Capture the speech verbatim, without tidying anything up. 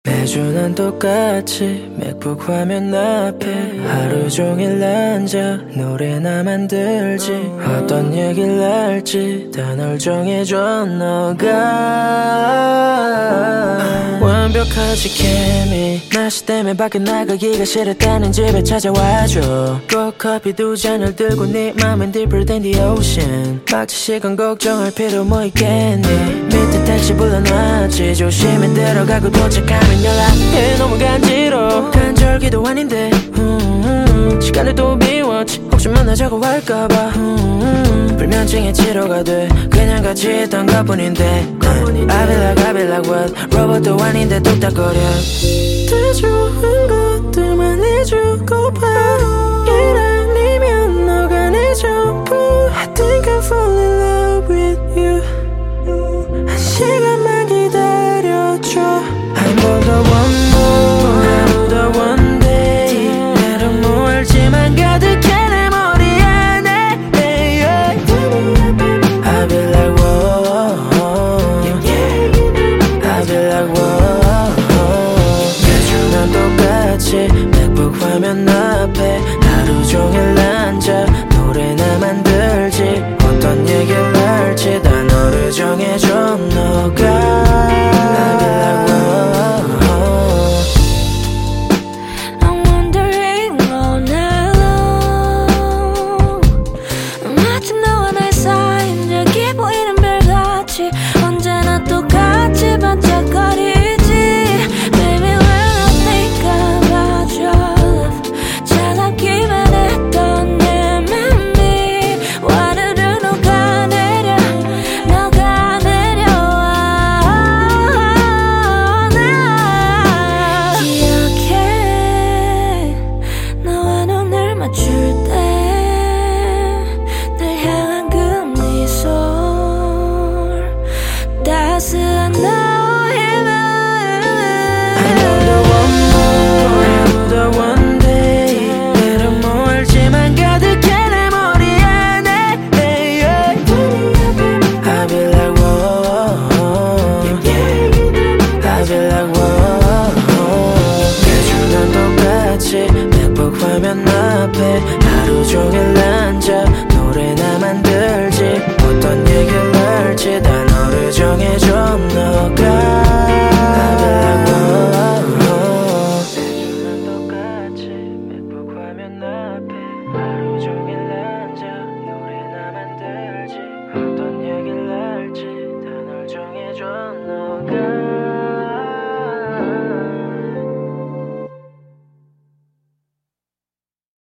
매주 난 똑같이 맥북 화면 앞에 하루 종일 앉아 노래나 만들지. 어떤 얘기를 할지 다 널 정해줘 너가. 완벽하지 케미. 날씨 때문에 밖에 나가기가 싫었다는 집에 찾아와줘. 꼭 커피 두 잔을 들고 네 맘은 deeper than the ocean. 마치 시간 걱정할 필요 뭐 있겠니. 밑에 택시 불러놨지. 조심히 들어가고 도착하면 연락해. 너무 간지러워. 간절기도 아닌데 음, 시간을 또 비웠지. 혹시 만나자고 할까봐 음, 불면증에 치료가 돼. 그냥 같이 있던 것뿐인데 I be like I be like what. 로봇도 아닌데 뚝딱거려. 더 좋은 것들만 해주고파. 일 아니면 너가 내 전부. I think I fall in love with you. 한 시간만 기다려줘. I'm on the one more. 하루 더 one day. 나로 모을지만 가득해 내 머리 안에. I be like whoa. I be like whoa. 매주 난 똑같이 맥북 화면 앞에 하루 종일 앉아 노래나 만들지. 어떤 얘기를 할지 다 너를 정해줘 너가. I be like whoa. I'm wondering all night long. 마치 너와 날 사이인적이 보이는 별같이 언제나 똑같이 반짝거리지. Baby when I think about your love 차갑기만 했던 내 맘이 와르르 녹아내려 녹아내려와. 나 기억해 너와 눈을 맞출 때 날 향한 그 미소 따스한 너의 맘. I know the one more. 하루 더 one day. 나로 모을지만 가득해 내 머리 안에. I be like whoa. I be like whoa. 매주 난 똑같이 맥북 화면 앞에 하루 종일 앉아 노래나 만들지. 어떤 얘기를 할지 다 너를 정해줘 너가.